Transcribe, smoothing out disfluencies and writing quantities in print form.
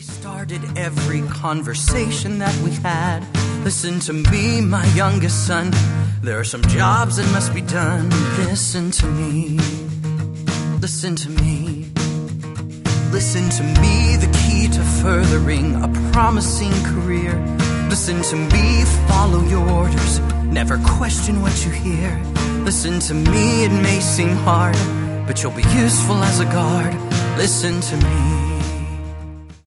Started every conversation that we had. Listen to me, my youngest son. There are some jobs that must be done. Listen to me. Listen to me. Listen to me, the key to furthering a promising career. Listen to me, follow your orders. Never question what you hear. Listen to me, it may seem hard, but you'll be useful as a guard. Listen to me.